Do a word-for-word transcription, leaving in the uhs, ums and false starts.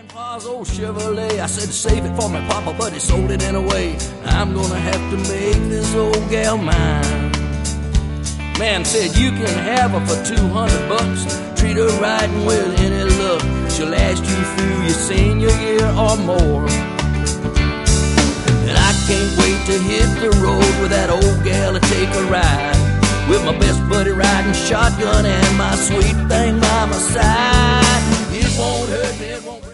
Grandpa's old Chevrolet, I said to save it for my papa, but he sold it anyway. I'm gonna have to make this old gal mine. Man said you can have her for two hundred bucks. Treat her right and with any luck, she'll last you through your senior year or more. And I can't wait to hit the road with that old gal to take a ride, with my best buddy riding shotgun and my sweet thing by my side. It won't hurt me, it won't